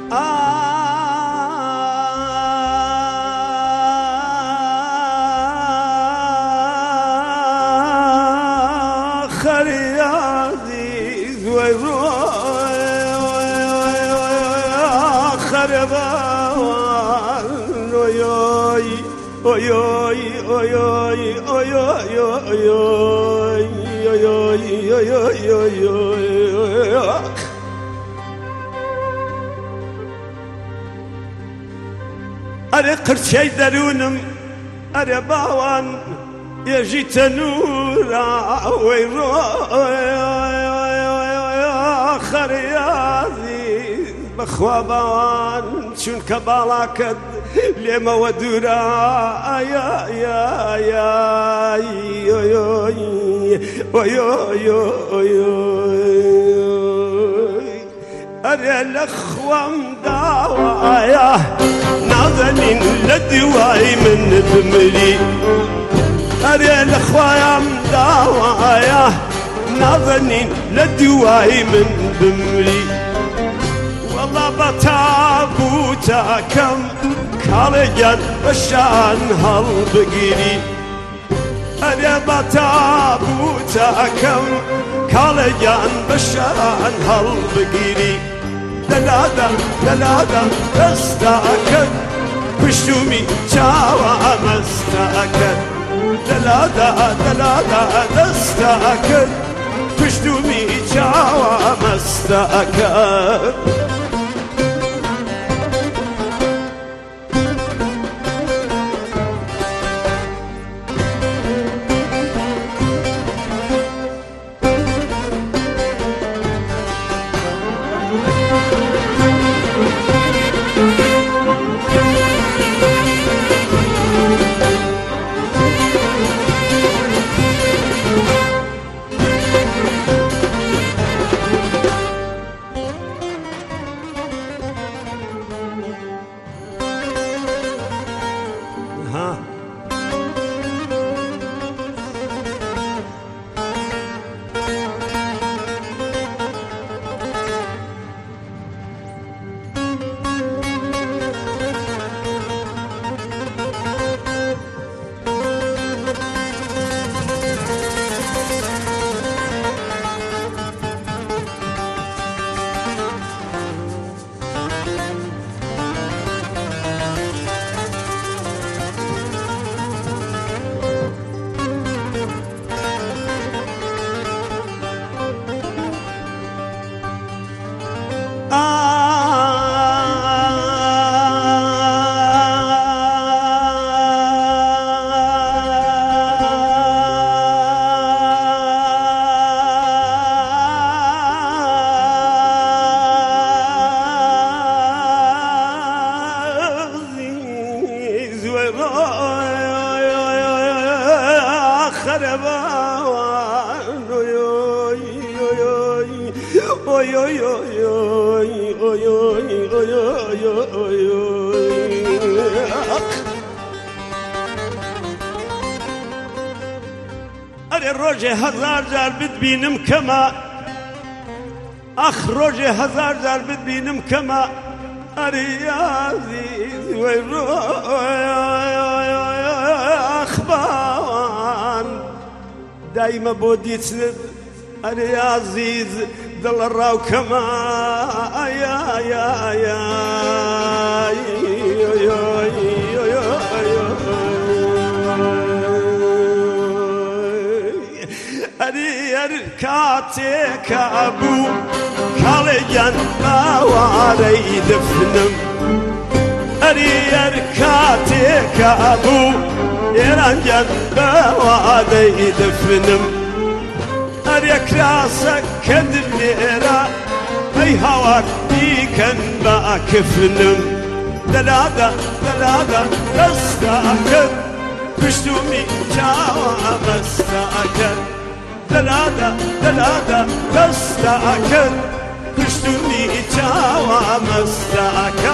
آخر يا عزيز ويروي آخر يا ضوان ويوي ويوي ويوي ويوي ويوي ويوي أري قرشي درونم أري باوان يجيت نورا ويروي آخر يا عزيز بخوا باوان شون كبالاكد لما ودورا يا يا يا أري الأخوة مداوايا ناظرين لدواي من بمري أري الأخوة مداوايا ناظرين لدواي من بمري والله بتابوتا كم كالجان بشان هالبقيري أري بتابوتا كم كالجان بشان هالبقيري دلادا دلادا دستاكد بشومي جاوا مستاكد دلادا دلادا دستاكد بشومي جاوا مستاكد أري الروجي هزار جار بتبينم كما أخ روجي هزار جار بتبينم كما أري يا عزيز أخبان دايما بودي تسند أري يا عزيز ضل الراو كما يا يا يا أري أركاتك أبو كالجان باواري دفنم أري أركاتك أبو يرانجان باواري دفنم أري أكراسك كدليرا أي هواك بيكن باكفنم دلادا دلادا دستاكد بشتومي جاوا مستاكد دلادا دلادا دستاكد بشتومي جاوا مستاكد